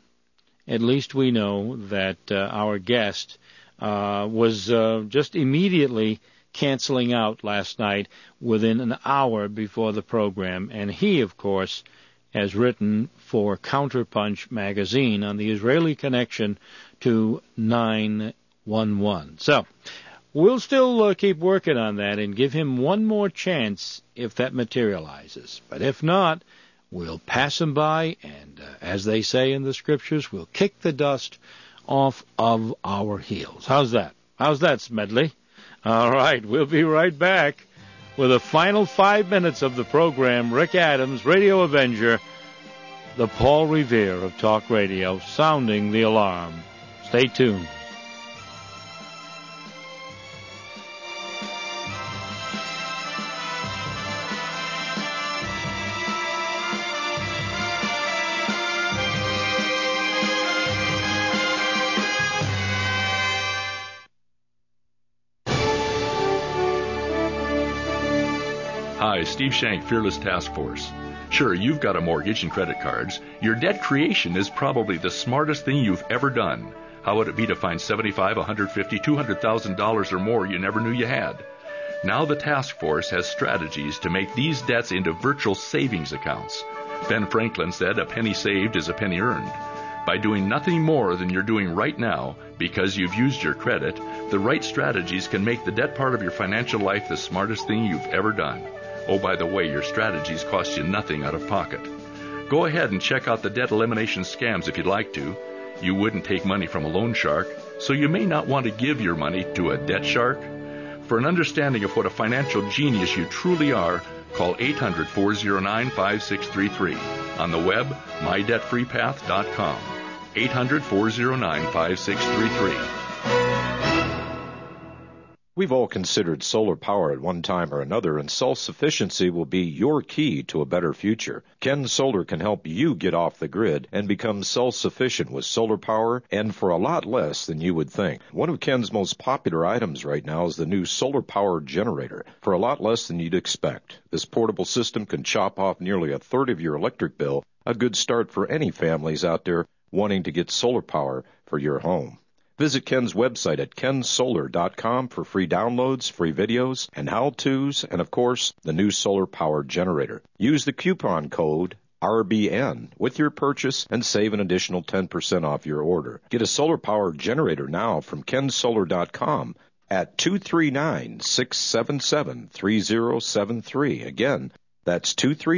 that our guest was just immediately canceling out last night within an hour before the program. And he, of course, has written for Counterpunch magazine on the Israeli connection to 9/11. So we'll still keep working on that and give him one more chance if that materializes. But if not, we'll pass him by, and as they say in the scriptures, we'll kick the dust off of our heels. How's that? How's that, Smedley? All right, we'll be right back with the final 5 minutes of the program. Rick Adams, Radio Avenger, the Paul Revere of Talk Radio, sounding the alarm. Stay tuned. Hi, Steve Shank, Fearless Task Force. Sure, you've got a mortgage and credit cards. Your debt creation is probably the smartest thing you've ever done. How would it be to find $75,000, $150,000, $200,000 or more you never knew you had? Now the task force has strategies to make these debts into virtual savings accounts. Ben Franklin said, "A penny saved is a penny earned." By doing nothing more than you're doing right now because you've used your credit, the right strategies can make the debt part of your financial life the smartest thing you've ever done. Oh, by the way, your strategies cost you nothing out of pocket. Go ahead and check out the debt elimination scams if you'd like to. You wouldn't take money from a loan shark, so you may not want to give your money to a debt shark. For an understanding of what a financial genius you truly are, call 800-409-5633. On the web, mydebtfreepath.com. 800-409-5633. We've all considered solar power at one time or another, and self-sufficiency will be your key to a better future. Ken Solar can help you get off the grid and become self-sufficient with solar power, and for a lot less than you would think. One of Ken's most popular items right now is the new solar power generator, for a lot less than you'd expect. This portable system can chop off nearly a third of your electric bill, a good start for any families out there wanting to get solar power for your home. Visit Ken's website at kensolar.com for free downloads, free videos, and how-tos, and of course, the new solar power generator. Use the coupon code RBN with your purchase and save an additional 10% off your order. Get a solar power generator now from kensolar.com at 239-677-3073. Again, that's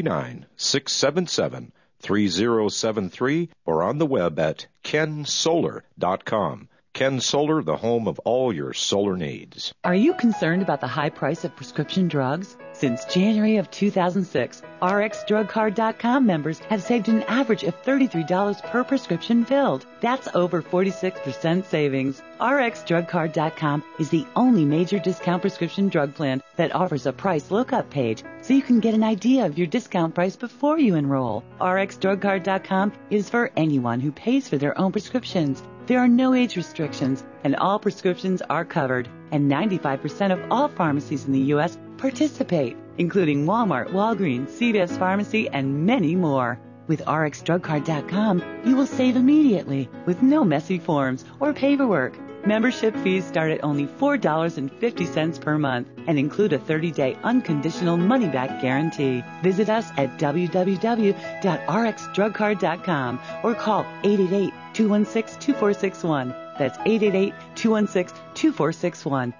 239-677-3073, or on the web at kensolar.com. Ken Solar, the home of all your solar needs. Are you concerned about the high price of prescription drugs? Since January of 2006, RxDrugCard.com members have saved an average of $33 per prescription filled. That's over 46% savings. RxDrugCard.com is the only major discount prescription drug plan that offers a price lookup page, so you can get an idea of your discount price before you enroll. RxDrugCard.com is for anyone who pays for their own prescriptions. There are no age restrictions, and all prescriptions are covered, and 95% of all pharmacies in the U.S. participate, including Walmart, Walgreens, CVS Pharmacy, and many more. With RxDrugCard.com, you will save immediately with no messy forms or paperwork. Membership fees start at only $4.50 per month and include a 30-day unconditional money-back guarantee. Visit us at www.rxdrugcard.com or call 888-216-2461. That's 888-216-2461.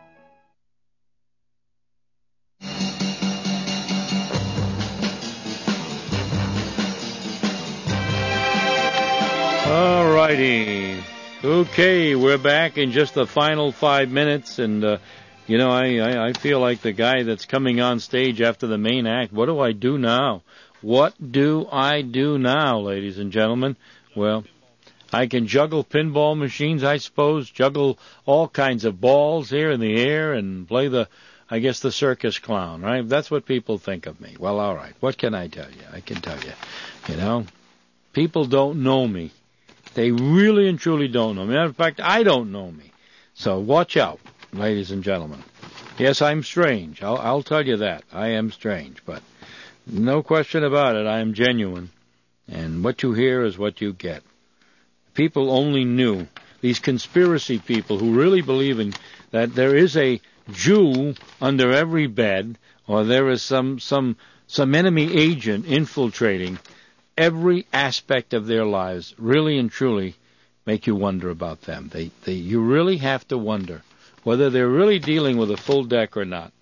All righty. Okay, we're back in just the final 5 minutes, and, I feel like the guy that's coming on stage after the main act. What do I do now? What do I do now, ladies and gentlemen? Well, I can juggle pinball machines, I suppose, juggle all kinds of balls here in the air and play the circus clown, right? That's what people think of me. Well, all right. What can I tell you? I can tell you. You know, people don't know me. They really and truly don't know me. Matter of fact, I don't know me. So watch out, ladies and gentlemen. Yes, I'm strange. I'll tell you that. I am strange, but no question about it, I am genuine. And what you hear is what you get. People only knew, these conspiracy people who really believe in that there is a Jew under every bed, or there is some enemy agent infiltrating every aspect of their lives, really and truly make you wonder about them. You really have to wonder whether they're really dealing with a full deck or not.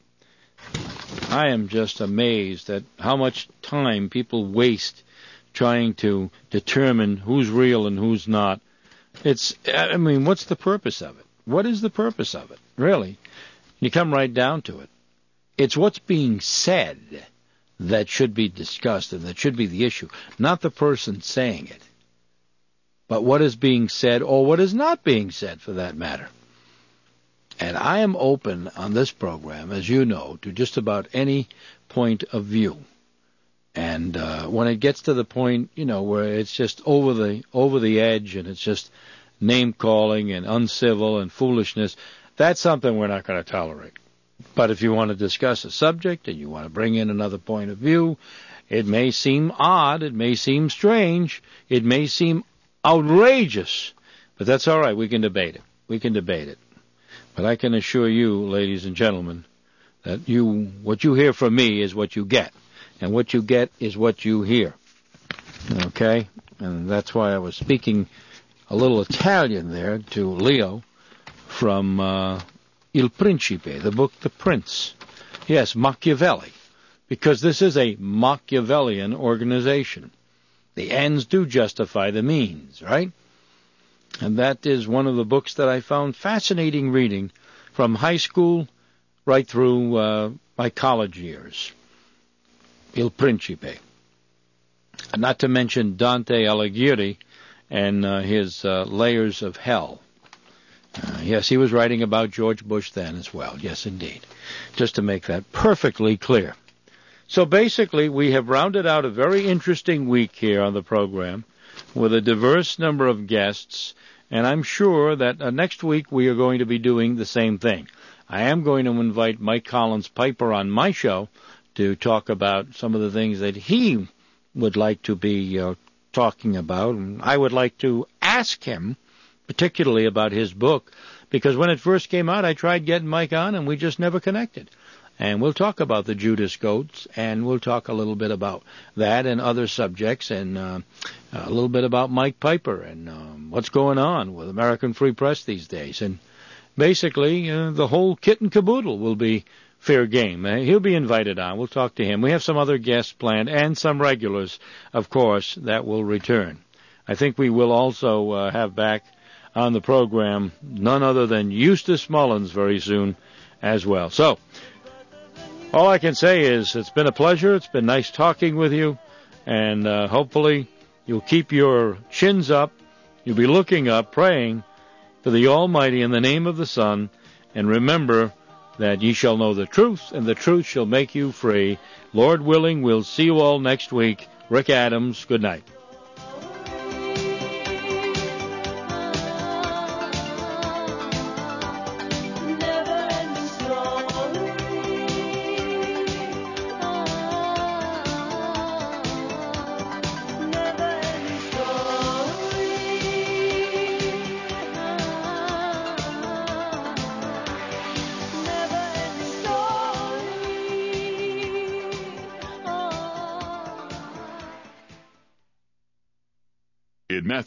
I am just amazed at how much time people waste trying to determine who's real and who's not. What's the purpose of it? What is the purpose of it, really? You come right down to it. It's what's being said that should be discussed and that should be the issue, not the person saying it, but what is being said or what is not being said, for that matter. And I am open on this program, as you know, to just about any point of view. And when it gets to the point, where it's just over the edge and it's just name-calling and uncivil and foolishness, that's something we're not going to tolerate. But if you want to discuss a subject and you want to bring in another point of view, it may seem odd, it may seem strange, it may seem outrageous, but that's all right. We can debate it. But I can assure you, ladies and gentlemen, that what you hear from me is what you get, and what you get is what you hear. Okay? And that's why I was speaking a little Italian there to Leo from Il Principe, the book The Prince. Yes, Machiavelli, because this is a Machiavellian organization. The ends do justify the means, right? And that is one of the books that I found fascinating reading from high school right through my college years. Il Principe. Not to mention Dante Alighieri and his Layers of Hell. Yes, he was writing about George Bush then as well. Yes, indeed. Just to make that perfectly clear. So basically, we have rounded out a very interesting week here on the program with a diverse number of guests, and I'm sure that next week we are going to be doing the same thing. I am going to invite Mike Collins Piper on my show to talk about some of the things that he would like to be talking about, and I would like to ask him particularly about his book, because when it first came out, I tried getting Mike on, and we just never connected. And we'll talk about the Judas Goats, and we'll talk a little bit about that and other subjects, and a little bit about Mike Piper and what's going on with American Free Press these days. And basically, the whole kit and caboodle will be fair game. He'll be invited on. We'll talk to him. We have some other guests planned, and some regulars, of course, that will return. I think we will also have back on the program none other than Eustace Mullins very soon as well. So, all I can say is it's been a pleasure. It's been nice talking with you, and hopefully you'll keep your chins up. You'll be looking up, praying to the Almighty in the name of the Son, and remember that ye shall know the truth, and the truth shall make you free. Lord willing, we'll see you all next week. Rick Adams, good night.